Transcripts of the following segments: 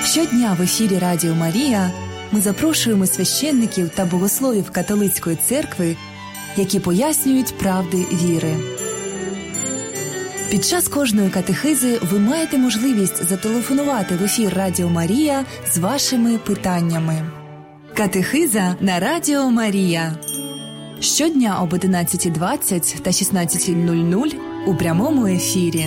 Щодня в ефірі Радіо Марія ми запрошуємо священників та богословів католицької церкви, які пояснюють правди віри. Під час кожної катехизи ви маєте можливість зателефонувати в ефір Радіо Марія з вашими питаннями. Катехиза на Радіо Марія. Щодня об 11:20 та 16:00 у прямому ефірі.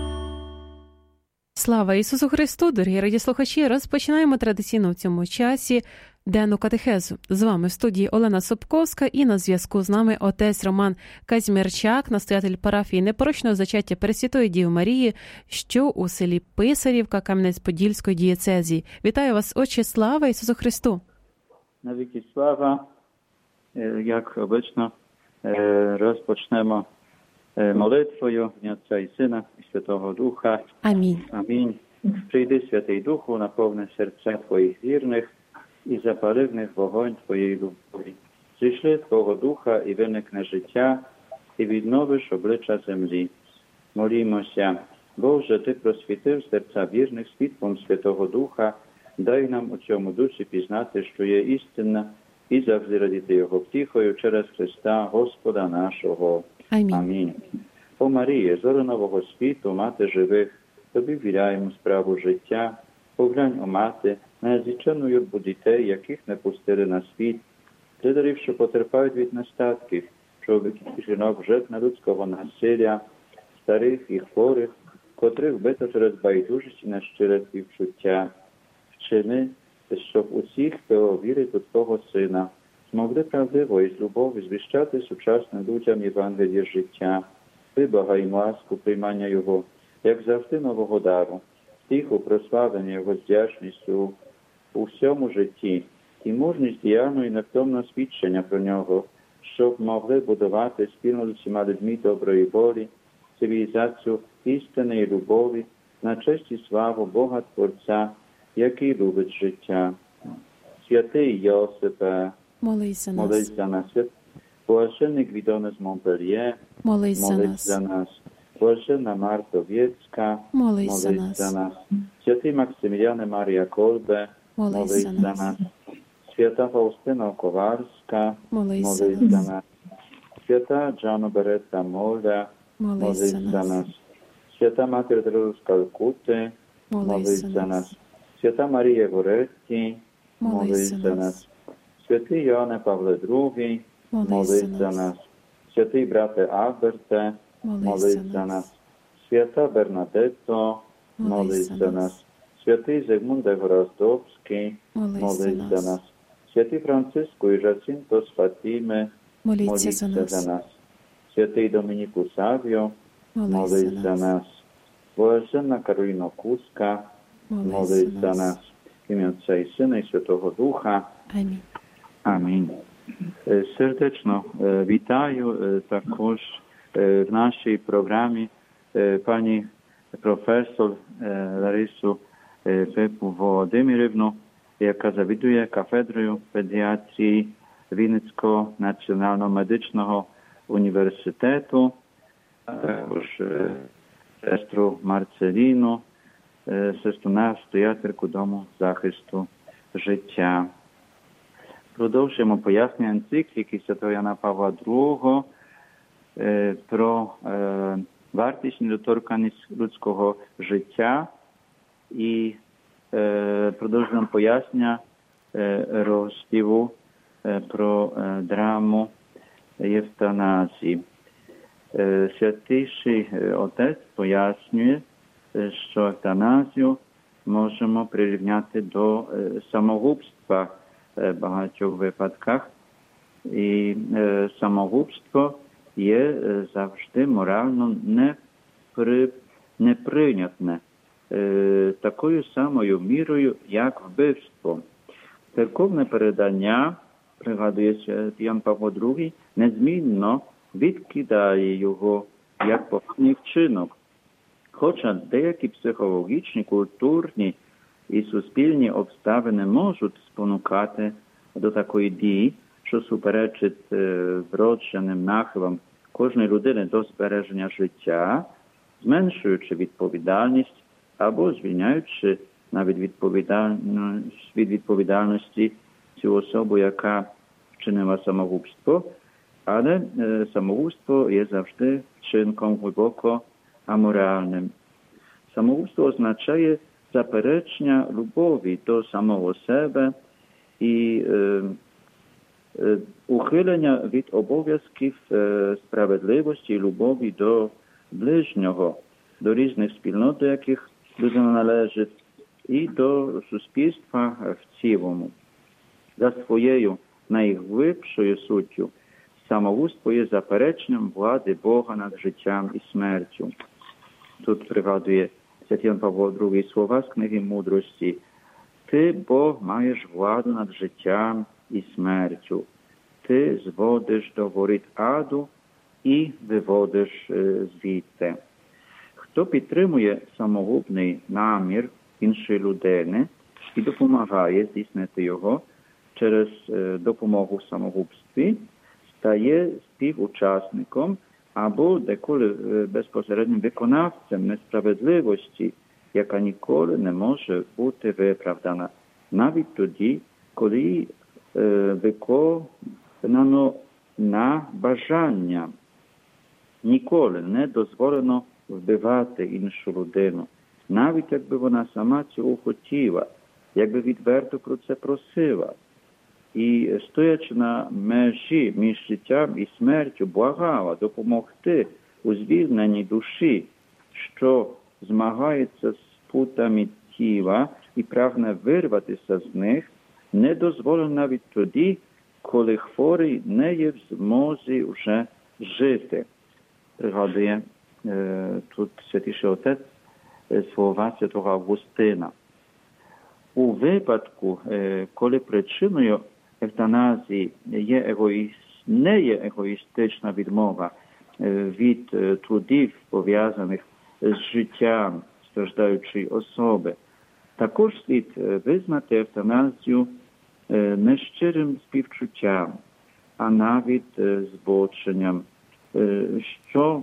Слава Ісусу Христу, дорогі радіослухачі! Розпочинаємо традиційно в цьому часі денну катехезу. З вами в студії Олена Собковська і на зв'язку з нами отець Роман Казьмірчак, настоятель парафії Непорочного зачаття Пресвятої Діви Марії, що у селі Писарівка Кам'янець-Подільської дієцезії. Вітаю вас, отче, слава Ісусу Христу! Навіки слава, як обично, розпочнемо молитвою в Отця і Сина і Святого Духа. Амінь. Амінь. Прийди, Святий Духу, наповни серця Твоїх вірних і запали в них вогонь Твоєї любові. Зійшли Твого Духа і виникне життя, і відновиш обличчя землі. Молімося. Боже, Ти просвітив серця вірних світлом Святого Духа, дай нам у цьому дусі пізнати, що є істинна, і завжди радіти Його втіхою через Христа, Господа нашого. Амінь. Амінь. О Маріє, зору нового світу, мати живих, Тобі ввіряємо справу життя. Поглянь, о мати, на зічену юрбу дітей, яких не пустили на світ, лидерів, що потерпають від нестатків, чоловіків і жінок жертв людського насилля, старих і хворих, котрих вбито через байдужість і нещире співчуття. Вчини, щоб усіх, хто вірить у Твого Сина, змогли правдиво і з любов'ю звіщати сучасним людям Євангеліє життя. Вибагай ласку приймання Його, як завжди нового дару, тиху прославлення Його з вдячністю у всьому житті і мужність діяльного і невтомного свідчення про Нього, щоб могли будувати спільно з усіма людьми доброї волі, цивілізацію істини і любові, на честь і славу Бога Творця, який любить життя. Святий Йосипе, молись за нас. Молись за нас. Блаженний Гвідоне з Монпельє, Молись за нас. Блаженна Марта Вєцька, Молись за нас. Святий Максиміляне Марія Колбе, молись за нас. Свята Фаустина Коварська, молись за нас. Свята Джано Беретта Моля, молись за нас. Свята Матір Тереза з Калкути, молись за нас. Свята Марія Горетті, молись за нас. Святий Йоанне Павле II, молись за нас. Святий брате Альберте, молись за нас. Свята Бернадетто, молись за нас. Святий Зигмунде Гораздовський, молись за нас. Святий Франциску і Жацинто з Фатіми, молись за нас. Святий Домініку Савіо, молись за нас. Блаженна Кароліно Куска, молись за нас. В ім'я Отця і Сина і Святого Духа. Амінь. Амінь. Сердечно вітаю також в нашій програмі пані професор Ларису Пепу Володимирівну, яка завідує кафедрою педіатрії Вінницького національного медичного університету, також сестру Марцеліну, сестру настоятельку Дому захисту життя. Продовжуємо пояснення енцикліки Святого Яна Павла II про вартість недоторканність людського життя і продовжуємо пояснення розділу про драму євтаназії. Святіший Отець пояснює, що евтаназію можемо прирівняти до самогубства в багатьох випадках. І самогубство є завжди морально неприйнятне такою самою мірою, як вбивство. Церковне передання, пригадує Ян Павло II, незмінно відкидає його як поганий вчинок. Хоча деякі психологічні, культурні і суспільні обставини можуть спонукати до такої дії, що суперечить вродженим нахилам кожної людини до збереження життя, зменшуючи відповідальність або звільняючи навіть від відповідальності цю особу, яка вчинила самогубство, але самогубство є завжди вчинком глибоко аморальним. Самогубство означає заперечення любові до самого себе і ухилення від обов'язків справедливості і любові до ближнього, до різних спільнот, до яких людина належить, і до суспільства в цілому. За своєю найглибшою суттю самогубство є запереченням влади Бога над життям і смертю. Тут пригадує святий Іван Павло II слова з книги «Мудрості». Ти, Бог, маєш владу над життям і смертю. Ти зводиш до воріт аду і виводиш звідти. Хто підтримує самогубний намір іншої людини і допомагає здійснити його через допомогу в самогубстві, стає співучасником або деколи безпосереднім виконавцем несправедливості, яка ніколи не може бути виправдана. Навіть тоді, коли виконано на бажання. Ніколи не дозволено вбивати іншу людину, навіть якби вона сама цього хотіла, якби відверто про це просила. І стоячи на межі між життям і смертю, благала допомогти у звільненні душі, що змагається з путами тіла і прагне вирватися з них, не дозволено навіть тоді, коли хворий не є в змозі вже жити. Пригадує тут Святіший Отець слова святого Августина. У випадку, коли причиною евтаназії не є егоїстична відмова від трудів, пов'язаних з життям страждаючої особи, також слід визнати евтаназію нещирим співчуттям, а навіть збоченням, що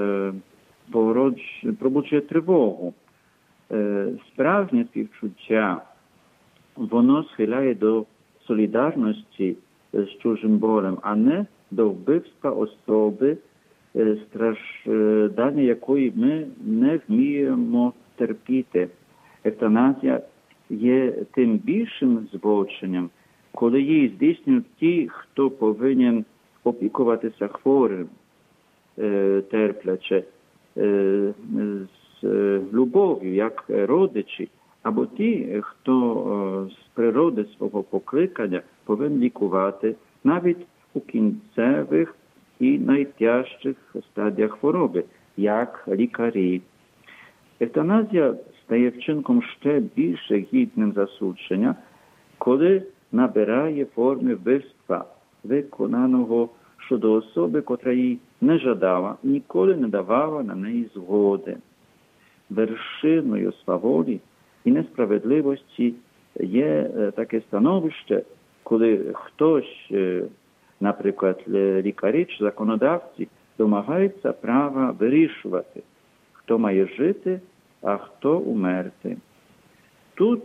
пробуджує тривогу. Справжнє співчуття, воно схиляє до солідарності з чужим болем, а не до вбивства особи, страждання якої ми не вміємо терпіти. Евтаназія є тим більшим збоченням, коли її здійснюють ті, хто повинен опікуватися хворим, терпляче, з любов'ю, як родичі, або ті, хто з природи свого покликання повинен лікувати навіть у кінцевих і найтяжчих стадіях хвороби, як лікарі. Евтаназія стає вчинком ще більше гідним засудження, коли набирає форми вбивства, виконаного щодо особи, котра їй не жадала, ніколи не давала на неї згоди. Вершиною сваволі і несправедливості є таке становище, коли хтось, наприклад, лікарі чи законодавці, домагається права вирішувати, хто має жити, а хто умерти. Тут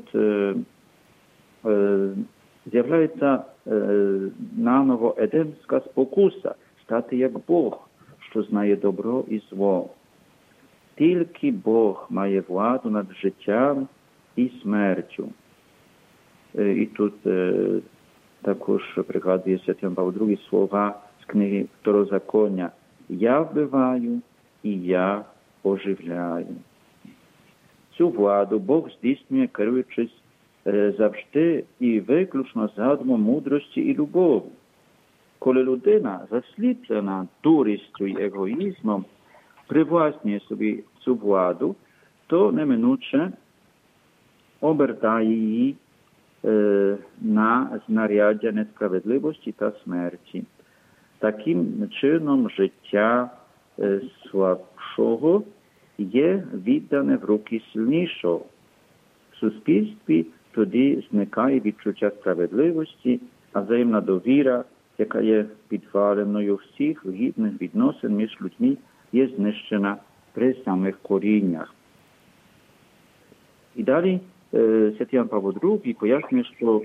з'являється наново едемська спокуса стати як Бог, що знає добро і зло. Тільки Бог має владу над життям і смертю. І тут також пригадує святий Павло II слова з книги Второзаконня. Я вбиваю і я оживляю. Цю владу Бог здійснює, керуючись завжди і виключно задумом мудрості і любові. Коли людина, засліплена дурістю і егоїзмом, привласнює собі цю владу, то неминуче обертає її на знаряддя несправедливості та смерті. Таким чином життя слабшого є віддане в руки сильнішого. В суспільстві тоді зникає відчуття справедливості, а взаємна довіра, яка є підваленою всіх гідних відносин між людьми, є знищена при самих коріннях. І далі Святий Іван Павло II пояснює, що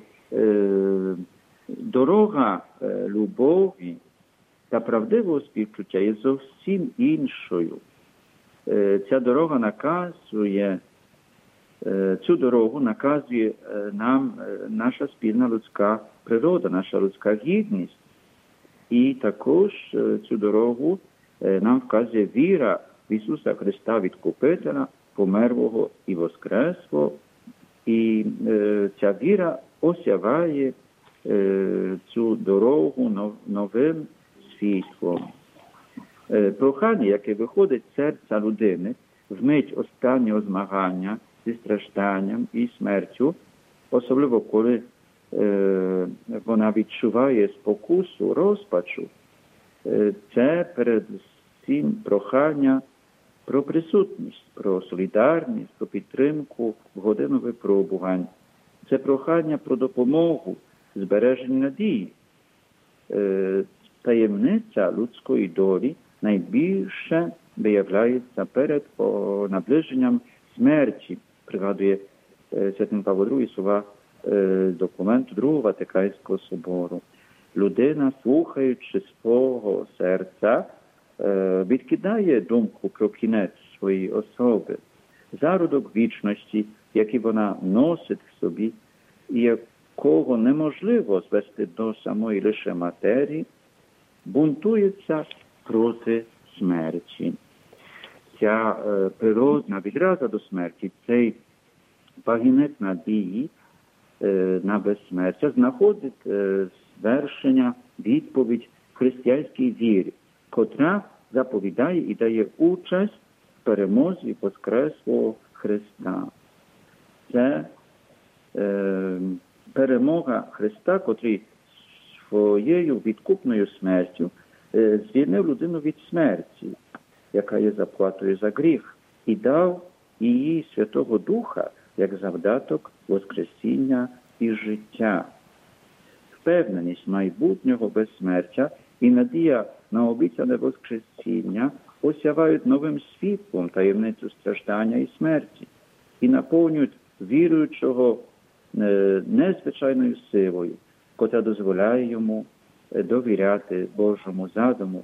дорога любові та правдивого співчуття є зовсім іншою. Ця дорога наказує, цю дорогу наказує нам наша спільна людська природа, наша людська гідність. І також цю дорогу нам вказує віра в Ісуса Христа Відкупителя, померлого і воскреслого. І ця віра осяває цю дорогу новим світлом. Прохання, яке виходить з серця людини в мить останнього змагання зі стражданням і смертю, особливо коли вона відчуває спокусу, розпачу, це передусім прохання про присутність, про солідарність, про підтримку в годину випробувань. Це прохання про допомогу, збереження надії. Таємниця людської долі найбільше виявляється перед наближенням смерті, пригадує Святий Павло II слова документу Другого Ватиканського собору. Людина, слухаючи свого серця, відкидає думку про кінець своєї особи, зародок вічності, який вона носить в собі, і якого неможливо звести до самої лише матерії, бунтується проти смерті. Ця природна відраза до смерті, цей пагінець надії на безсмертя знаходить звершення, відповідь в християнській вірі, котра заповідає і дає участь в перемозі Воскреслого Христа. Це перемога Христа, котрий своєю відкупною смертю звільнив людину від смерті, яка є заплатою за гріх, і дав їй Святого Духа як завдаток Воскресіння і життя. Впевненість майбутнього безсмертя і надія на обіцяне Воскресіння осявають новим світлом таємницю страждання і смерті і наповнюють віруючого незвичайною силою, котра дозволяє йому довіряти Божому задуму.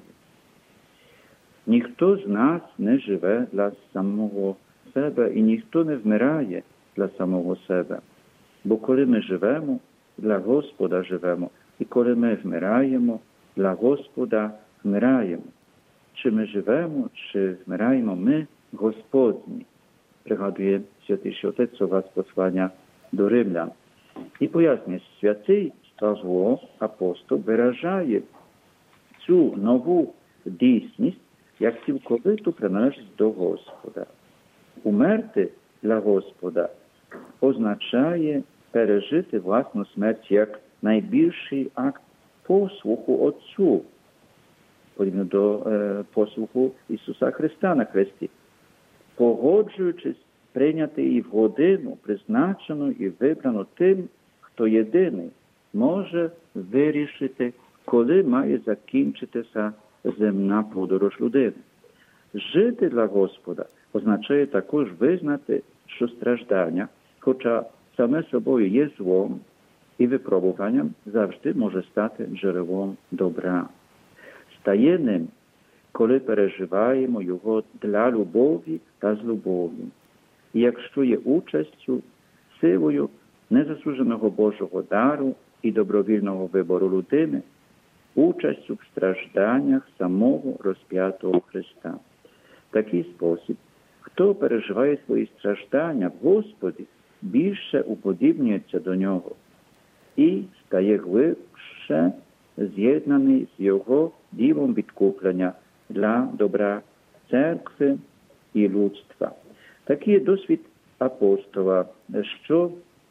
Ніхто з нас не живе для самого себе і ніхто не вмирає для самого себе. Бо коли ми живемо, для Господа живемо, і коли ми вмираємо, для Господа вмираємо. Чи ми живемо, чи вмираємо, ми Господні, пригадує Святий Отець слова з послання до Римлян. І пояснює, святий Павло, апостол, виражає цю нову дійсність, як цілковиту приналежність до Господа. Умерти для Господа означає пережити власну смерть як найбільший акт послуху Отцу, подібно до послуху Ісуса Христа на хресті, погоджуючись прийняти її в годину, призначену і вибрану тим, хто єдиний може вирішити, коли має закінчитися земна подорож людини. Жити для Господа означає також визнати, що страждання, хоча саме собою є злом і випробуванням, завжди може стати джерелом добра. Стає ним, коли переживаємо його для любові та з любов'ю. І якщо є участю, силою незаслуженого Божого дару і добровільного вибору людини, участю в стражданнях самого розп'ятого Христа. В такий спосіб, хто переживає свої страждання в Господі, більше уподібнюється до Нього і стає глибше з'єднаний з Його ділом відкуплення для добра церкви і людства. Такий досвід апостола, що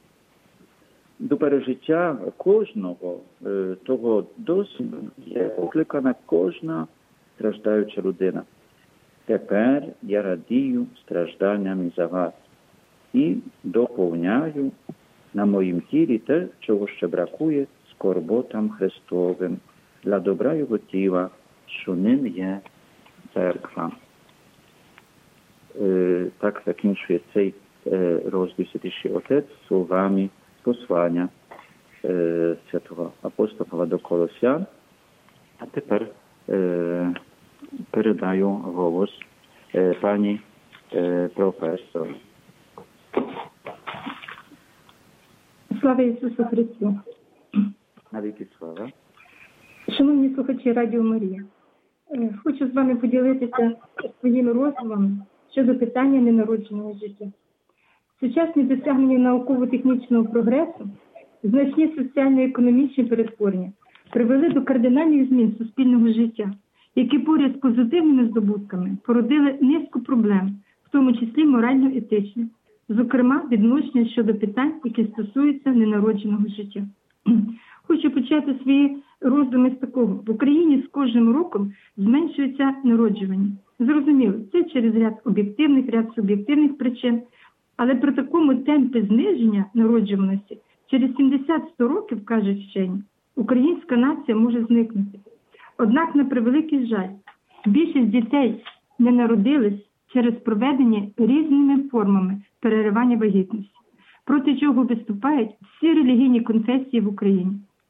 до пережиття кожного того досвіду є покликана кожна страждаюча людина. Тепер я радію стражданням за вас і доповняю на моїм тілі те, чого ще бракує скорботам Христовим, для добра Його тіла, що ним є церква. Так закінчує цей rozbił Święty Ojciec słowami posłania świętego apostoła do Kolosjan. A teraz передаю голос пані професор. Слава Ісусу Христу! Навіки слава! Шановні слухачі Радіо Марія, хочу з вами поділитися своїми роздумами щодо питання ненародженого життя. Сучасні досягнення науково-технічного прогресу, значні соціально-економічні перетворення привели до кардинальних змін суспільного життя, які поряд з позитивними здобутками породили низку проблем, в тому числі морально-етичних, зокрема відношення щодо питань, які стосуються ненародженого життя. Хочу почати свої роздуми з такого. В Україні з кожним роком зменшується народжування. Зрозуміло, це через ряд об'єктивних, ряд суб'єктивних причин, але при такому темпі зниження народжуваності через 70-100 років, кажуть вчені, українська нація може зникнути. Однак, на превеликий жаль, більшість дітей не народились через проведення різними формами переривання вагітності, проти чого виступають всі релігійні конфесії в Україні.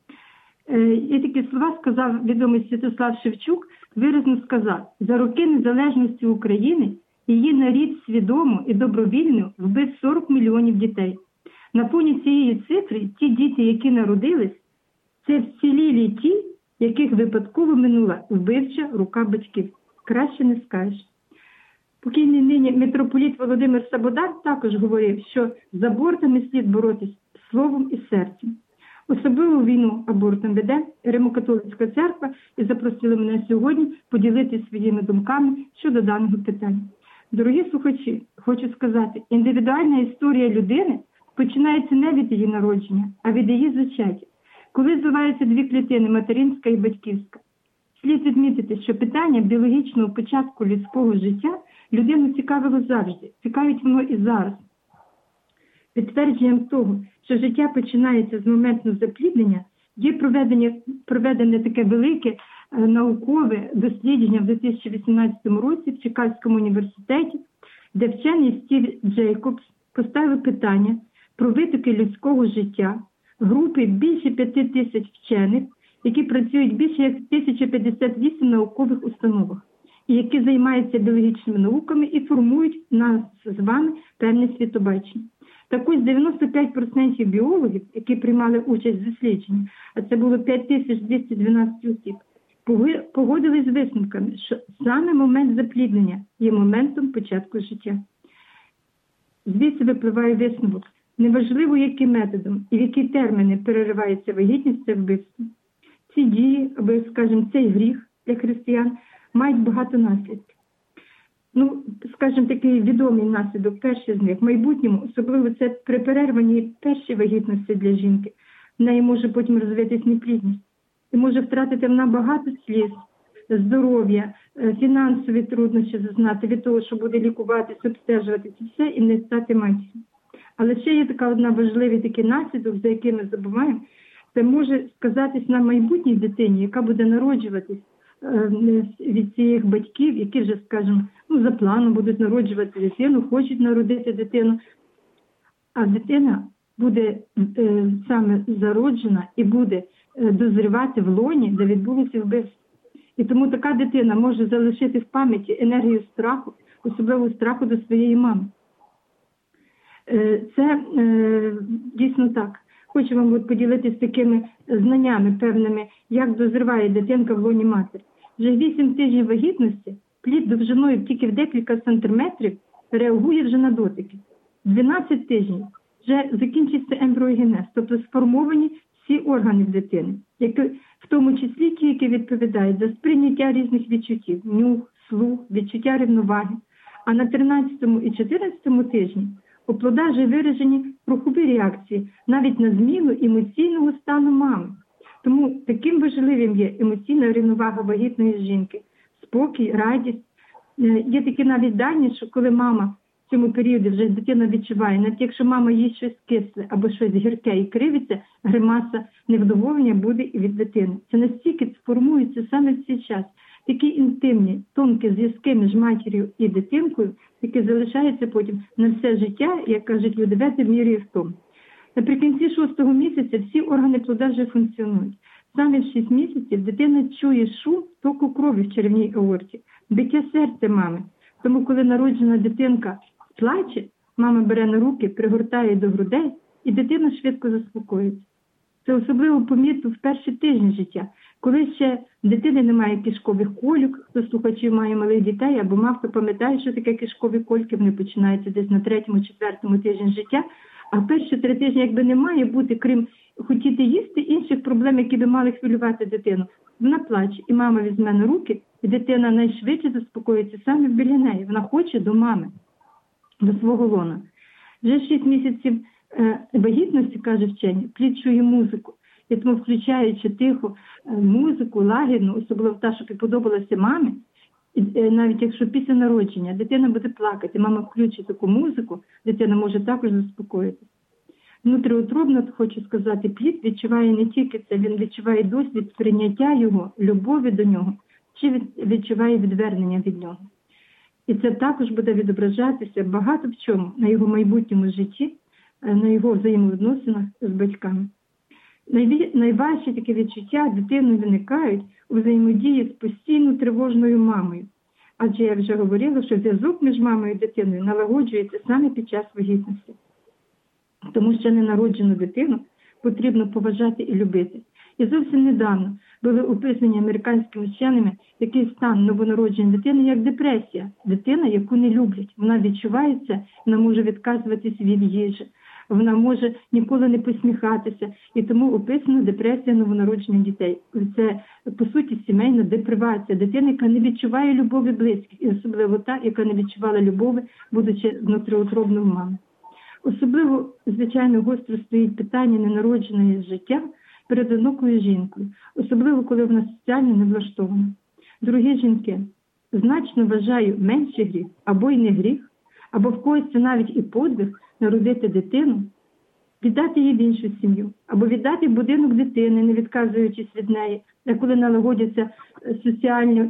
Є такі слова, сказав відомий Святослав Шевчук, виразно сказав: за роки незалежності України її нарід свідомо і добровільно вбив 40 мільйонів дітей. На фоні цієї цифри ті діти, які народились, це вцілілі ті, яких випадково минула вбивча рука батьків. Краще не скажеш. Покійний нині митрополіт Володимир Сабодар також говорив, що з абортами слід боротись словом і серцем. Особливу війну абортом веде Римо-католицька церква і запросили мене сьогодні поділитися своїми думками щодо даного питання. Дорогі слухачі, хочу сказати, індивідуальна історія людини починається не від її народження, а від її зачаття, коли зливаються дві клітини – материнська і батьківська. Слід відмітити, що питання біологічного початку людського життя людину цікавило завжди, цікавить воно і зараз. Підтвердженням того, що життя починається з моменту запліднення, є проведене таке велике наукове дослідження в 2018 році в Чикагському університеті, де вчений Стів Джейкобс поставив питання про витоки людського життя групи більше 5 тисяч вчених, які працюють більше як 1058 наукових установах, і які займаються біологічними науками і формують нас з вами певне світобачення. Так ось 95% біологів, які приймали участь в дослідженні, а це було 5212 осіб, погодились з висновками, що саме момент запліднення є моментом початку життя. Звідси випливає висновок. Неважливо, яким методом і в які терміни переривається вагітність та вбивство. Ці дії, або, скажімо, цей гріх для християн мають багато наслідків. Скажімо, такий відомий наслідок, перший з них, в майбутньому, особливо це при перерванні першої вагітності для жінки, в неї може потім розвитись неплідність. І може втратити вона багато сліз, здоров'я, фінансові труднощі зазнати від того, що буде лікуватися, обстежувати це все і не стати матір'ю. Але ще є така одна важливий такий наслідок, за яким ми забуваємо, це може сказатись на майбутній дитині, яка буде народжуватись від цих батьків, які вже, скажімо, за планом будуть народжувати дитину, хочуть народити дитину, а дитина буде саме зароджена і буде дозрівати в лоні, де відбулося вбивство. І тому така дитина може залишити в пам'яті енергію страху, особливо страху до своєї мами. Це дійсно так. Хочу вам поділитися такими знаннями певними, як дозріває дитинка в лоні матері. Вже 8 тижнів вагітності плід довжиною тільки в декілька сантиметрів реагує вже на дотики. 12 тижнів вже закінчиться ембріогенез, тобто сформовані всі органи дитини, в тому числі ті, які відповідають за сприйняття різних відчуттів, нюх, слух, відчуття рівноваги. А на 13-му і 14-му тижні у плода вже виражені рухові реакції навіть на зміну емоційного стану мами. Тому таким важливим є емоційна рівновага вагітної жінки, спокій, радість. Є такі навіть дані, що коли мама в цьому періоді вже дитина відчуває, навіть якщо мама їсть щось кисле або щось гірке і кривиться, гримаса невдоволення буде і від дитини. Це настільки сформується саме в цей час. такі інтимні, тонкі зв'язки між матір'ю і дитинкою, які залишаються потім на все життя, як кажуть люди, вете міряє в тому. Наприкінці 6-го місяця всі органи плода вже функціонують. Саме в 6 місяців дитина чує шум току крові в черевній аорті, биття серця мами. Тому, коли народжена дитинка плаче, мама бере на руки, пригортає до грудей, і дитина швидко заспокоїться. Це особливо помітно в перші тижні життя, коли ще в дитини немає кишкових колюк, хто слухачів має малих дітей, або мав, хто пам'ятає, що таке кишкові кольки, вони починаються десь на 3-4 тижні життя, а перші 3 тижні якби не має бути, крім хотіти їсти, інших проблем, які би мали хвилювати дитину. Вона плаче, і мама візьме на руки, і дитина найшвидше заспокоїться саме біля неї. Вона хоче до мами, до свого лона. Вже 6 місяців вагітності, каже вчені, плід чує музику. І тому, включаючи тиху музику, лагідну, особливо та, що подобалася мамі, навіть якщо після народження дитина буде плакати, мама включить таку музику, дитина може також заспокоїтися. Внутріутробно, хочу сказати, плід відчуває не тільки це, він відчуває досвід сприйняття його, любові до нього, чи відчуває відвернення від нього. І це також буде відображатися багато в чому на його майбутньому житті, на його взаємовідносинах з батьками. Найважчі такі відчуття дитини виникають у взаємодії з постійно тривожною мамою. Адже я вже говорила, що зв'язок між мамою і дитиною налагоджується саме під час вагітності. Тому що ненароджену дитину потрібно поважати і любити. І зовсім недавно були описані американськими вченими такий стан новонародженої дитини, як депресія. Дитина, яку не люблять. Вона відчувається, вона може відказуватись від їжі, вона може ніколи не посміхатися. І тому описана депресія новонароджених дітей. Це, по суті, сімейна депривація. Дитина, яка не відчуває любові близьких. І особливо та, яка не відчувала любові, будучи внутріутробною мамою. Особливо, звичайно, гостро стоїть питання ненародженої життя перед одинокою жінкою, особливо, коли вона соціально не влаштована. Дорогі жінки, значно вважаю менший гріх, або й не гріх, або в когось це навіть і подвиг народити дитину, віддати її в іншу сім'ю, або віддати в будинок дитини, не відказуючись від неї, коли налагодяться соціальні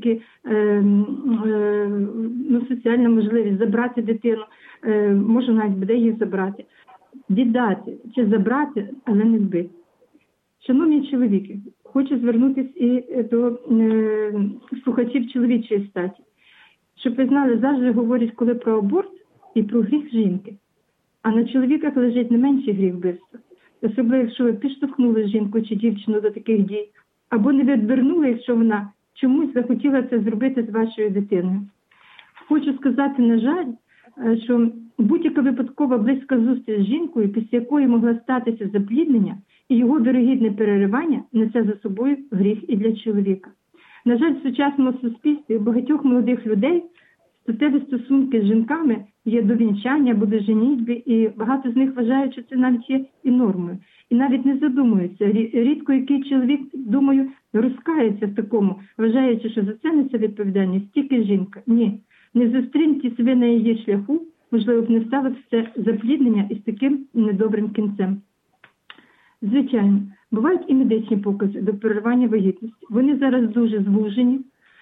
соціальна можливість забрати дитину, може навіть буде її забрати. Віддати чи забрати, але не збити. Шановні чоловіки, хочу звернутися і до слухачів чоловічої статі. Щоб ви знали, завжди говорять, коли про аборт і про гріх жінки. А на чоловіках лежить не менший гріх вбивства. Особливо, якщо ви підштовхнули жінку чи дівчину до таких дій, або не відвернули, якщо вона чомусь захотіла це зробити з вашою дитиною. Хочу сказати, на жаль, що будь-яка випадкова близька зустріч з жінкою, після якої могла статися запліднення, і його вірогідне переривання несе за собою гріх і для чоловіка. На жаль, в сучасному суспільстві у багатьох молодих людей статеві стосунки з жінками є до вінчання або до женітьби, і багато з них вважають, що це навіть є і нормою. І навіть не задумуються. Рідко який чоловік, думаю, розкається в такому, вважаючи, що за це несе відповідальність тільки жінка. Ні. Не зустріньтесь ви на її шляху, можливо б не сталося це запліднення із таким недобрим кінцем. Звичайно, бувають і медичні покази до переривання вагітності. Вони зараз дуже звужені,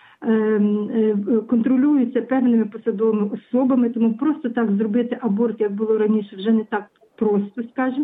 контролюються певними посадовими особами, тому просто так зробити аборт, як було раніше, вже не так просто, скажімо.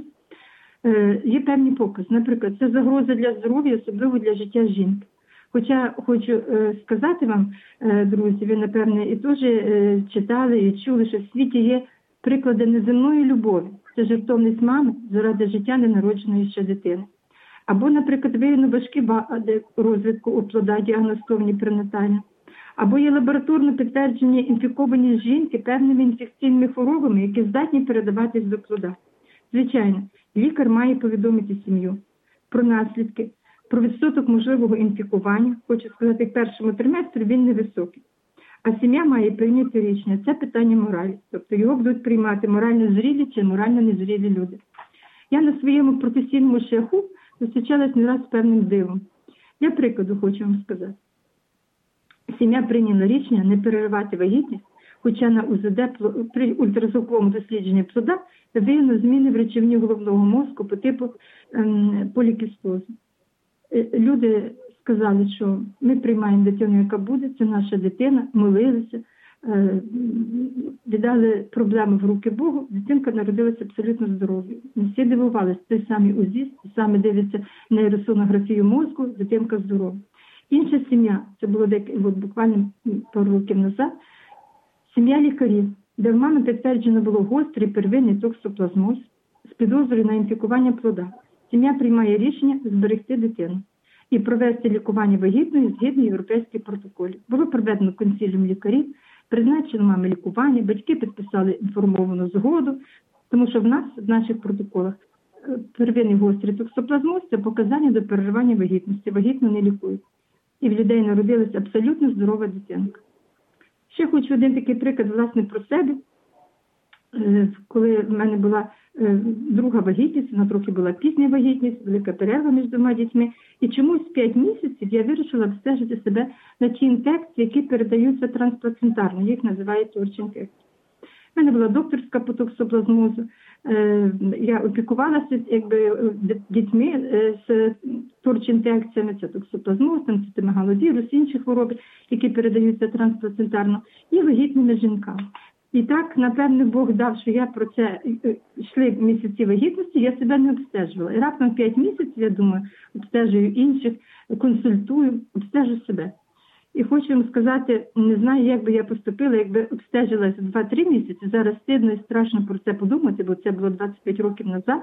Є певні покази. Наприклад, це загроза для здоров'я, особливо для життя жінки. Хоча хочу сказати вам, друзі, ви, напевне, і теж читали і чули, що в світі є приклади неземної любові. Це жертовність мами заради життя ненародженої ще дитини. Або, наприклад, виявлено важкі вади розвитку у плода, діагностовані пренатально. Або є лабораторно підтверджені інфіковані жінки певними інфекційними хворобами, які здатні передаватись до плода. Звичайно, лікар має повідомити сім'ю про наслідки, про відсоток можливого інфікування. Хочу сказати, в першому триместрі він невисокий. А сім'я має прийняти рішення. Це питання моралі. Тобто його будуть приймати морально зрілі чи морально незрілі люди. Я на своєму професійному шляху зустрічалась не раз з певним дивом. Для прикладу хочу вам сказати. Сім'я прийняла рішення не переривати вагітність, хоча на УЗД при ультразвуковому дослідженні плода виявлено зміни в речовині головного мозку по типу полікістозу. люди сказали, що ми приймаємо дитину, яка буде, це наша дитина, молилися, віддали проблеми в руки Богу, дитинка народилася абсолютно здоровою. Всі дивувалися, той самий УЗІ, саме дивиться нейросонографію мозку, дитинка здорова. Інша сім'я, це було буквально пару років назад, сім'я лікарів, де в мами підтверджено було гострий первинний токсоплазмоз з підозрою на інфікування плода. Сім'я приймає рішення зберегти дитину і провести лікування вагітної згідно європейських протоколів. Було проведено консиліум лікарів, призначено мамі лікування, батьки підписали інформовану згоду, тому що в наших протоколах первинний гострий токсоплазмоз – це показання до переривання вагітності. Вагітну не лікують. І в людей народилася абсолютно здорова дитинка. Ще хочу один такий приклад, власне, про себе. Коли в мене була друга вагітність, вона трохи була пізня вагітність, велика перерва між двома дітьми. І чомусь 5 місяців я вирішила обстежити себе на ті інфекції, які передаються трансплацентарно, їх називають торч-інфекції. У мене була докторська по токсоплазмозу. Я опікувалася дітьми з торч-інфекціями, це токсоплазмоз, цитомегаловірус, інші хвороби, які передаються трансплацентарно, і вагітними жінками. І так, напевно, Бог дав, що я про це йшли місяці вагітності, я себе не обстежувала. І раптом 5 місяців, я думаю, обстежую інших, консультую, обстежу себе. І хочу вам сказати, не знаю, як би я поступила, якби обстежилася 2-3 місяці. Зараз стидно і страшно про це подумати, бо це було 25 років назад.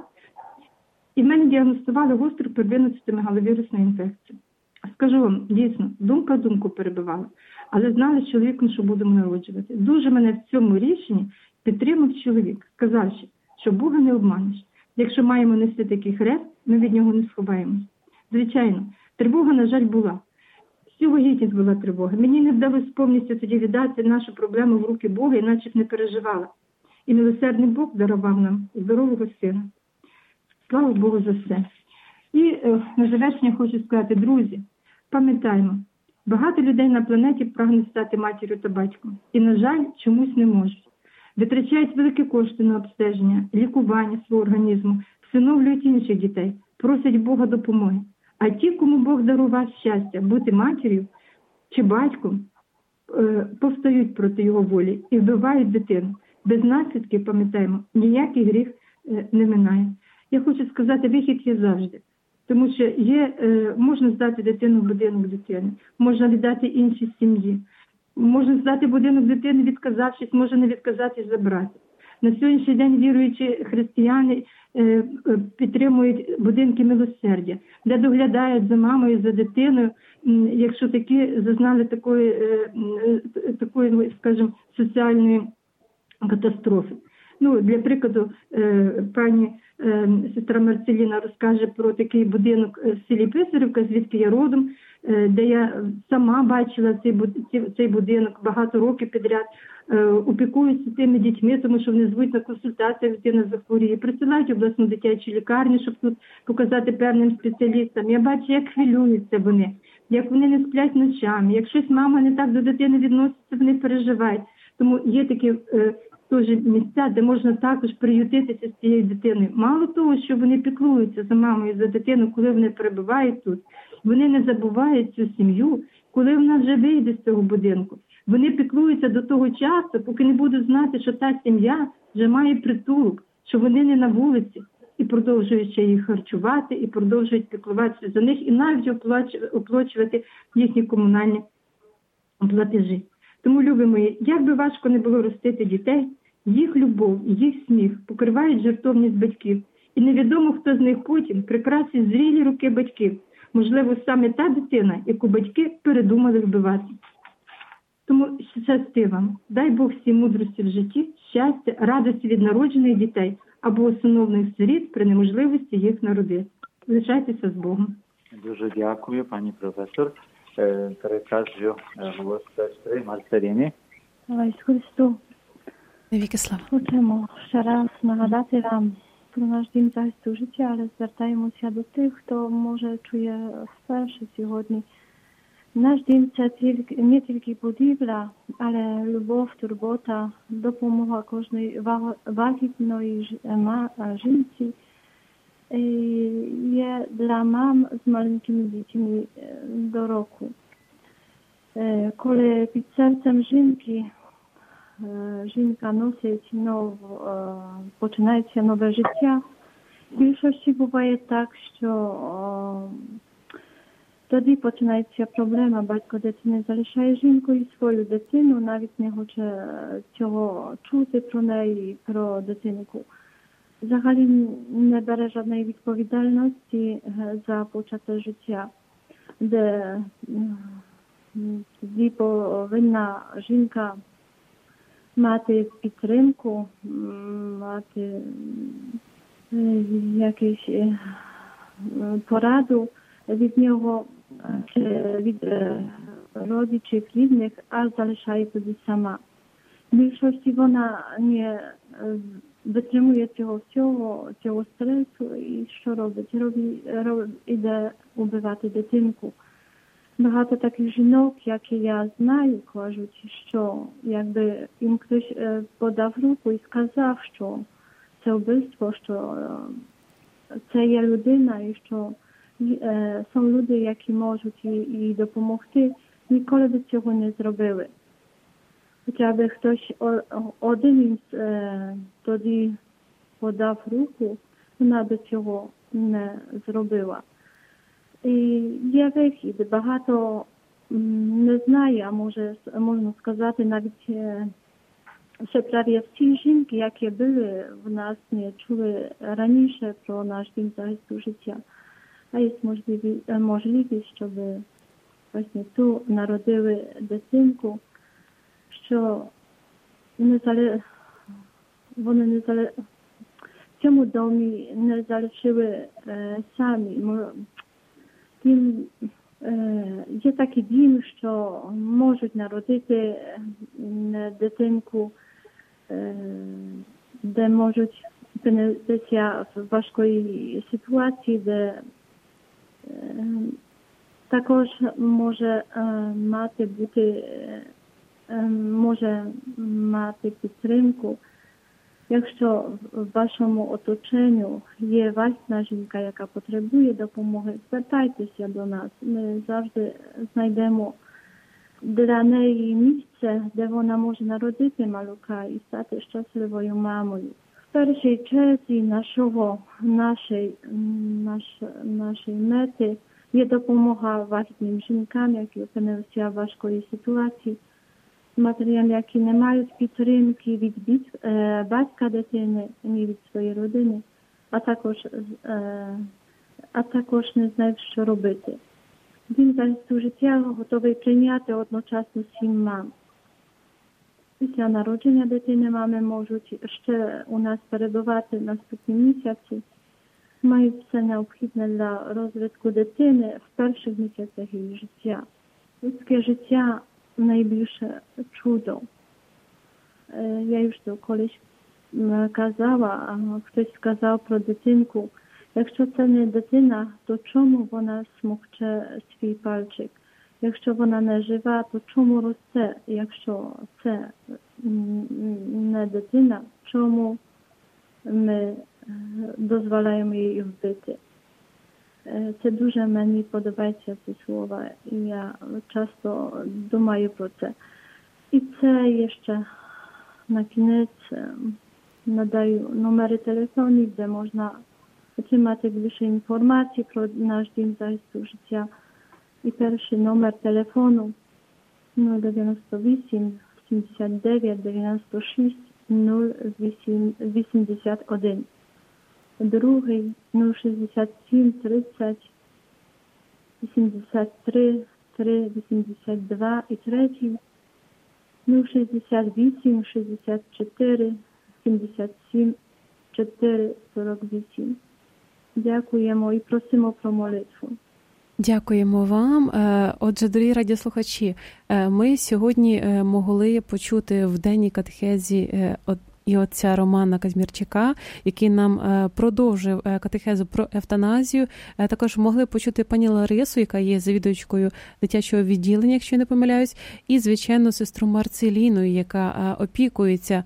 І в мене діагностували гостру первинну цитомегаловірусну інфекцію. Скажу вам, дійсно, думка думку перебивала. Але знали з чоловіком, що будемо народжувати. Дуже мене в цьому рішенні підтримав чоловік, сказавши, що Бога не обманеш. Якщо маємо нести такий хрест, ми від нього не сховаємось. Звичайно, тривога, на жаль, була. Всю вагітність була тривога. Мені не вдалося повністю тоді віддати нашу проблему в руки Бога, іначе б не переживала. І милосердний Бог дарував нам здорового сина. Слава Богу за все. І на завершення хочу сказати, друзі, пам'ятаємо, багато людей на планеті прагнуть стати матір'ю та батьком. І, на жаль, чомусь не можуть. Витрачають великі кошти на обстеження, лікування свого організму, всиновлюють інших дітей, просять Бога допомоги. А ті, кому Бог дарував щастя бути матір'ю чи батьком, повстають проти його волі і вбивають дитину. Без наслідків, пам'ятаємо, ніякий гріх не минає. Я хочу сказати, вихід є завжди. Тому що можна здати дитину в будинок дитини, можна віддати іншій сім'ї, можна здати будинок дитини, відказавшись, може не відказатись забрати. На сьогоднішній день віруючі християни підтримують будинки милосердя, де доглядають за мамою, за дитиною, якщо такі зазнали такої, скажімо, соціальної катастрофи. Для прикладу, пані сестра Марцеліна розкаже про такий будинок в селі Писарівка, звідки я родом, де я сама бачила цей будинок багато років підряд, опікуюся тими дітьми, тому що вони звуть на консультаціях, дитина захворіє, присилають в обласну дитячу лікарню, щоб тут показати певним спеціалістам. Я бачу, як хвилюються вони, як вони не сплять ночами, як щось мама не так до дитини відноситься, вони переживають. Тому є такі теж місця, де можна також приютитися з цією дитиною. Мало того, що вони піклуються за мамою, за дитину, коли вони перебувають тут, вони не забувають цю сім'ю, коли вона вже вийде з цього будинку. Вони піклуються до того часу, поки не будуть знати, що та сім'я вже має притулок, що вони не на вулиці, і продовжують ще їх харчувати, і продовжують піклуватися за них, і навіть оплачувати їхні комунальні платежі. Тому, любі мої, як би важко не було ростити дітей, їх любов, їх сміх покривають жертовність батьків. І невідомо, хто з них потім прикрасить зрілі руки батьків. Можливо, саме та дитина, яку батьки передумали вбивати. Тому щасти вам. Дай Бог всім мудрості в житті, щастя, радості від народжених дітей або усиновлених сиріт при неможливості їх народити. Лишайтеся з Богом. Дуже дякую, пані професор. Переказую голос сестри Марцеліни. Слава Ісусу Христу. Навіки слава. Хочемо ще раз нагадати вам про наш дім захисту життя, але звертаємося до тих, хто, може, чує вперше сьогодні. Наш дім – це не тільки будівля, але любов, турбота, допомога кожної вагітної жінці. Є для мам з маленькими дітьми до року. Коли під серцем жінка носить починається нове життя, в більшості буває так, що тоді починається проблема. Батько дитини залишає жінку і свою дитину, навіть не хоче цього чути про неї, про дитинку. Взагалі не бере жодної відповідальності за почате життя, де тоді повинна жінка мати підтримку, мати якусь пораду від нього, від родичів, рідних, а залишає тоді сама. В більшості вона не витримує цього стресу і що робить? Іде убивати дитинку. Багато таких жінок, які я знаю, кажуть, що якби їм хтось подав руку і сказав, що це вбивство, що це є людина і що są люди, які можуть їй допомогти, ніколи б цього не зробили. Хоча б хтось один їм тоді подав руку, вона б цього не зробила. І є вихід. Багато не знає, а можна сказати, навіть що праwie всі жінки, які були в нас, не чули раніше про наш дім захисту життя. А є можливість, щоб власне ту народили дитинку, що вони в цьому домі не залишили самі. Є такий дім, що можуть народити дитинку, де можуть опинитися в важкій ситуації, де також може мати підтримку. Якщо в вашому оточенню є вагітна жінка, яка потребує допомоги, звертайтеся до нас. Ми завжди знайдемо для неї місце, де вона може народити малюка і стати щасливою мамою. В першій черзі нашої мети є допомога вагітним жінкам, які опинилися в важкій ситуації, матерям, які не мають підтримки від батька дитини, ні від своєї родини, а також не знають, що робити. Дім захисту життя готовий прийняти одночасно 7 мам. Після народження дитини мами можуть ще у нас перебувати наступні місяці, мають все необхідне для розвитку дитини в перших місяцях її життя. Людське життя найбільше чудо. Я вже колись казала, хтось сказав про дитинку, якщо це не дитина, то чому вона смокче свій пальчик? Якщо вона не жива, то чому росте? Якщо це не дитина, чому ми дозволяємо їй вбити? Це дуже мені подобається ці слова, і я часто думаю про це. І це ще на кінець надаю номери телефонів, де можна отримати більше інформації про наш дім захисту життя. І перший номер телефону 098 79 96 081. Другий 067 30 83 3 82 і третій 068 64 77 4 48. Дякуємо і просимо про молитву. Дякуємо вам. Отже, дорогі радіослухачі, ми сьогодні могли почути в денній катехезі і отця Романа Казмірчака, який нам продовжив катехезу про евтаназію. Також могли почути пані Ларису, яка є завідувачкою дитячого відділення, якщо я не помиляюсь, і, звичайно, сестру Марцеліну, яка опікується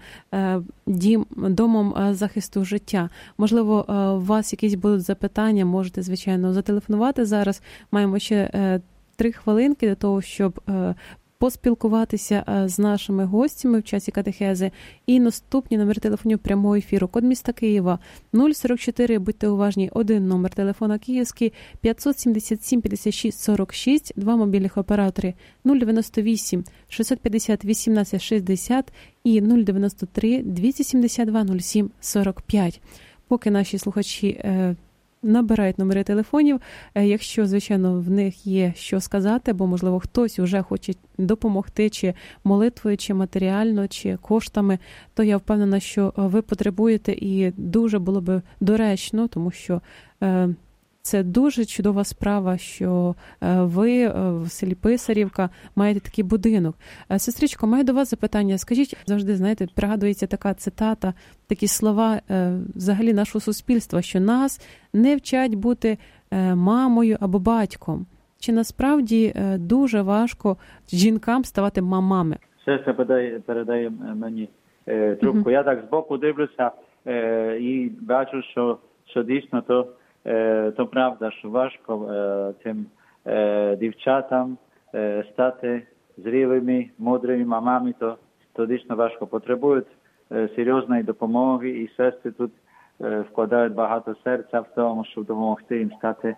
домом захисту життя. Можливо, у вас якісь будуть запитання, можете, звичайно, зателефонувати зараз. Маємо ще 3 хвилинки для того, щоб поспілкуватися з нашими гостями в часі катехези. І наступні номери телефонів прямого ефіру. Код міста Києва 044, будьте уважні, 1 номер телефона київський, 577 56 46, 2 мобільних оператори 098 650 18 60 і 093 272 07 45. Поки наші слухачі набирають номери телефонів, якщо, звичайно, в них є що сказати, бо, можливо, хтось вже хоче допомогти чи молитвою, чи матеріально, чи коштами, то я впевнена, що ви потребуєте, і дуже було би доречно, тому що це дуже чудова справа, що ви в селі Писарівка маєте такий будинок. Сестричко, маю до вас запитання. Скажіть, завжди, знаєте, пригадується така цитата, такі слова взагалі нашого суспільства, що нас не вчать бути мамою або батьком. Чи насправді дуже важко жінкам ставати мамами? Сестра передає мені трубку. Я так збоку дивлюся і бачу, що дійсно то правда, що важко цим дівчатам стати зрілими, мудрими мамами, то дійсно важко. Потребують серйозної допомоги, і сестри тут вкладають багато серця в тому, щоб допомогти їм стати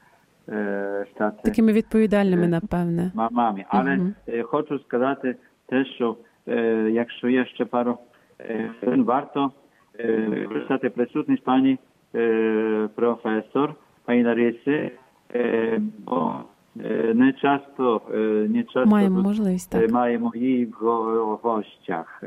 такими відповідальними, напевне. Мамами. Але хочу сказати те, що якщо є ще пару хвилин, варто використати присутність пані професор, пані Лариси, бо не часто маємо можливість, так. Маємо її в гостях.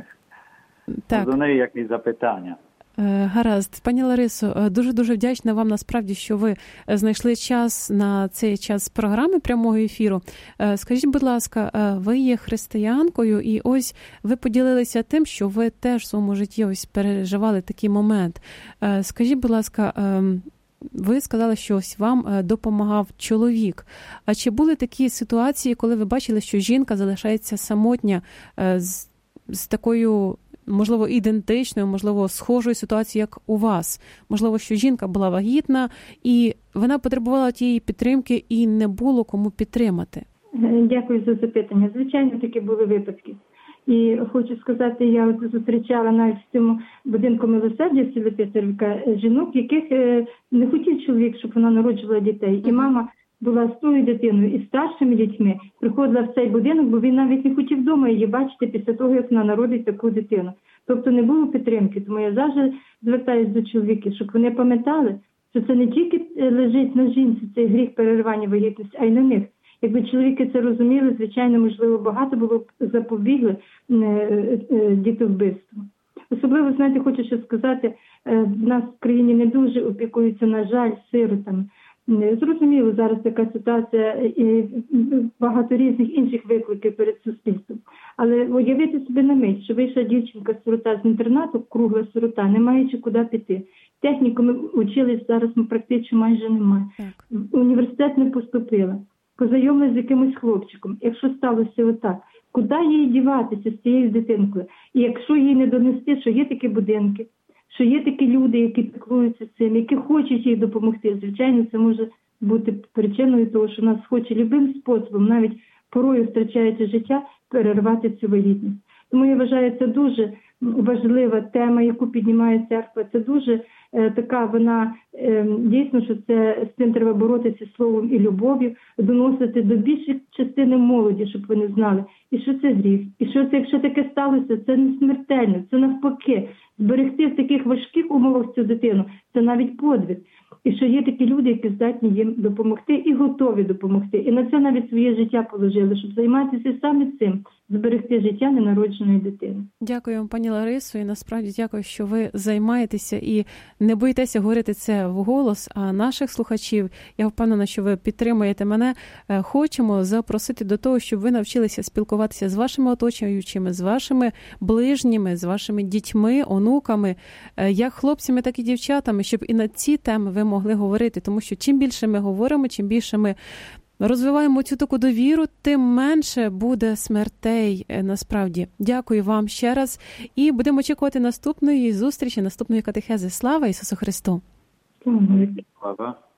Так. До неї якісь запитання. Гаразд. Пані Ларисо, дуже-дуже вдячна вам насправді, що ви знайшли час на цей час програми прямого ефіру. Скажіть, будь ласка, ви є християнкою, і ось ви поділилися тим, що ви теж в своєму житті ось переживали такий момент. Скажіть, будь ласка, ви сказали, що ось вам допомагав чоловік. А чи були такі ситуації, коли ви бачили, що жінка залишається самотня з такою, можливо, ідентичною, можливо, схожою ситуацією, як у вас? Можливо, що жінка була вагітна, і вона потребувала тієї підтримки, і не було кому підтримати? Дякую за запитання. Звичайно, такі були випадки. І хочу сказати, я зустрічала навіть в цьому будинку милосердя в селі Писарівка жінок, яких не хотів чоловік, щоб вона народжувала дітей. І мама була з тою дитиною і старшими дітьми, приходила в цей будинок, бо він навіть не хотів вдома її бачити після того, як вона народить таку дитину. Тобто не було підтримки. Тому я завжди звертаюся до чоловіків, щоб вони пам'ятали, що це не тільки лежить на жінці цей гріх переривання вагітності, а й на них. Якби чоловіки це розуміли, звичайно, можливо, багато було б запобігли дітовбивству. Особливо, знаєте, хочу ще сказати, в нас в країні не дуже опікуються, на жаль, сиротами. Зрозуміло, зараз така ситуація і багато різних інших викликів перед суспільством. Але уявити собі на мить, що вийшла дівчинка-сирота з інтернату, кругла сирота, не маючи куди піти. Технікуми учились зараз практично майже немає. В університет не поступила. Познайомилась з якимось хлопчиком. Якщо сталося отак, куди їй діватися з цією дитинкою? І якщо їй не донести, що є такі будинки, що є такі люди, які піклуються цим, які хочуть їй допомогти, звичайно, це може бути причиною того, що нас хоче любим способом, навіть порою втрачаючи життя, перервати цю вагітність. Тому я вважаю, це дуже важлива тема, яку піднімає церква. Це дуже така, вона дійсно, що це з цим треба боротися словом і любов'ю, доносити до більшої частини молоді, щоб вони знали, і що це гріх, і що це, якщо таке сталося, це не смертельно, це навпаки. Зберегти в таких важких умовах цю дитину, це навіть подвиг. І що є такі люди, які здатні їм допомогти і готові допомогти. І на це навіть своє життя положили, щоб займатися саме цим, зберегти життя ненародженої дитини. Дякую вам, пані Ларисо, і насправді дякую, що ви займаєтеся і не боїтеся говорити це вголос, а наших слухачів, я впевнена, що ви підтримуєте мене, хочемо запросити до того, щоб ви навчилися спілкуватися з вашими оточуючими, з вашими ближніми, з вашими дітьми, онуками, як хлопцями, так і дівчатами, щоб і на ці теми ви могли говорити, тому що чим більше ми говоримо, чим більше ми розвиваємо цю таку довіру, тим менше буде смертей насправді. Дякую вам ще раз і будемо очікувати наступної зустрічі, наступної катехези. Слава Ісусу Христу! Слава!